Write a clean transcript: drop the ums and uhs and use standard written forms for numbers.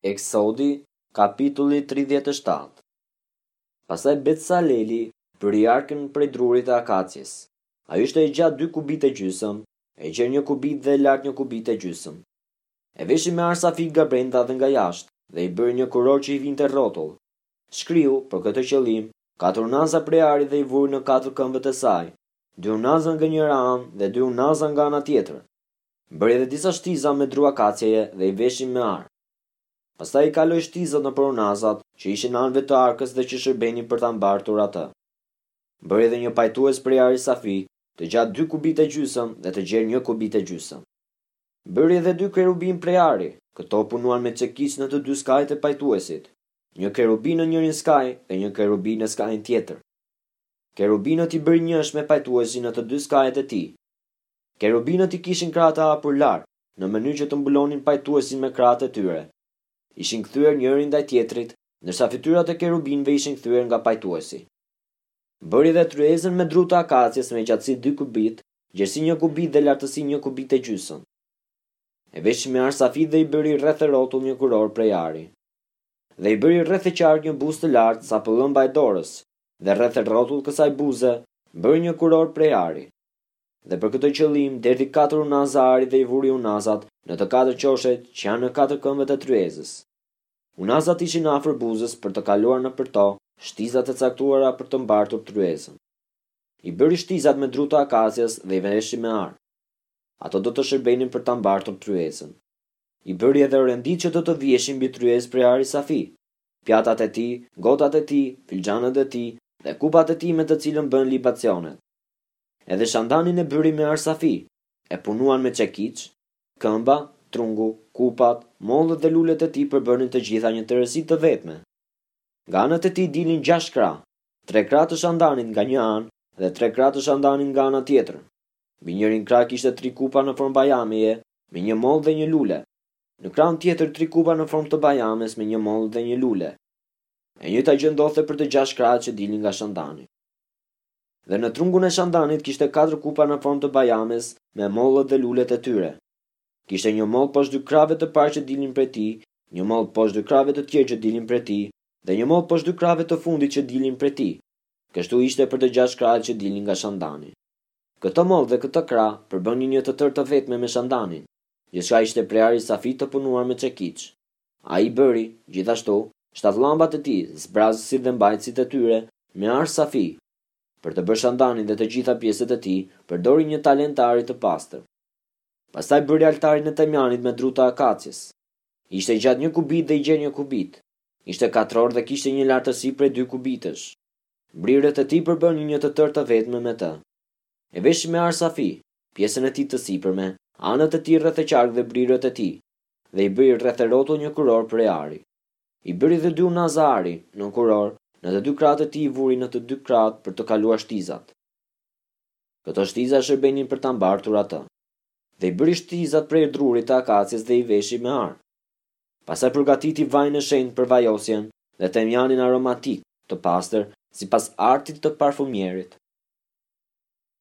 Eksodi, kapitulli 37. Pastaj Betsaleli bëri arkën prej drurit të akacjes. Ai ishte i gjatë 2 kubit e gjysmë, e gjerë 1 kubit dhe lart 1 kubit e gjysmë. E veshi me arsafik nga brenda dhe nga jashtë, dhe i bëri një kuror që i vinte rrotull. Shkriu, për këtë qëllim, 4 unaza prej arit dhe i vuri në 4 këmbët e saj, 2 unaza nga njëra anë dhe 2 unaza nga ana tjetër. Bëri edhe disa shtiza me dru akacjeje dhe i veshi me ar. Pastaj i kaloi shtizat nëpër unazat që ishin anëve të arkës dhe që shërbenin për ta mbartur atë. Bëri edhe një pajtues prej ari safi, të gjatë 2 kubit e gjysmë dhe të gjerë 1 kubit e gjysmë. Bëri edhe 2 kerubin prej ari, këto punuan me çekiç në të 2 skajt e pajtuesit, një kerubin në njërin skaj dhe një kerubin në skajin tjetër. Kerubinët i bëri njësh me pajtuesin në të 2 skajet e tij. Kerubinët i kishin krahët e hapur lart, në mënyrë që të mbulonin pajtuesin me krahët e tyre. Ishin kthyer njëri ndaj tjetrit, ndërsa fytyrat e kerubinëve ishin kthyer nga pajtuesi. Bëri dhe tryezën me dru të akacjes me gjatësi 2 kubit, gjerësi 1 kubit dhe lartësi 1 kubit e gjysmë. E veshi me arsafit dhe i bëri rreth e rrotull një kuror prej ari. Dhe i bëri rreth e qark një buzë të lartë sa pëllëmba e dorës, dhe rreth e rrotull kësaj buze bëri një kuror prej ari. Dhe për këtë qëllim derdhi 4 unaza ari dhe i vuri unazat në të 4 qoshet që janë në 4 këmbët e tryezës. Unazat ishin afër buzës për të kaluar nëpër to shtizat e caktuara për të mbartur tryezën. I bëri shtizat me dru të akacjes dhe i veshi me ar. Ato do të shërbenin për ta mbartur tryezën. I bëri edhe rendit që do të vjeshin mbi tryezë prej ari safi, pjatat e tij, gotat e tij, filxhanët e tij dhe kupat e tij me të cilën bën libacionet. Edhe shandanin e bëri me arsafi, e punuan me çekiç, këmba, trungu, kupat, mollët dhe lulet e tij përbërnin të gjitha një tërësi të vetme. Nga anët e tij dilin 6 krah, 3 krah të shandanit nga një anë dhe 3 krah të shandanit nga ana tjetër. Mbi njërin krah kishte 3 kupa në formë bajameje, me një mollë dhe një lule. Në krahun tjetër 3 kupa në formë të bajames me një mollë dhe një lule. E njëjta gjë ndodhte për të 6 krahët që dilin nga shandani. Dhe në trungun e shandanit kishte 4 kupa në formë të bajames me mollët dhe lulet e tyre. Kishte një mollë poshtë 2 krahëve të parë që dilin prej tij, një mollë poshtë 2 krahëve të tjerë që dilin prej tij, dhe një mollë poshtë 2 krahëve të fundit që dilin prej tij. Kështu ishte për të 6 krahët që dilin nga shandani. Këtë mollë dhe këtë krah përbënin një të tërë të vetme me shandanin. Gjithçka ishte prej ari safi të punuar me çekiç. Ai bëri, gjithashtu, 7 llambat e tij, zbrazësit dhe mbajtësit e tyre me ar safi. Për të bërë shandanin dhe të gjitha pjesët e tij, përdori një talent ari të pastër. Pastaj bëri altarin e temjanit me dru të akacjes. Ishte i gjatë 1 kubit dhe i gjerë 1 kubit. Ishte katror dhe kishte një lartësi prej 2 kubitësh. Brirët e tij përbënin një të tërë të vetme me të. E veshi me arsafi, pjesën e tij të sipërme, anët e tij rreth e qark dhe brirët e tij, dhe i bëri rreth e rrotull një kuror prej ari. I bëri dhe 2 unaza ari në kuror, në të 2 krahët e tij i vuri në të 2 krahët për të kaluar shtizat. Këto shtiza shërbenin për ta mbartur atë. Dhe i bëri shtizat prej drurit të akacjes dhe i veshi me ar. Pastaj përgatiti vajin e shenjtë për vajosjen dhe temjanin aromatik të pastër sipas artit të parfumierit.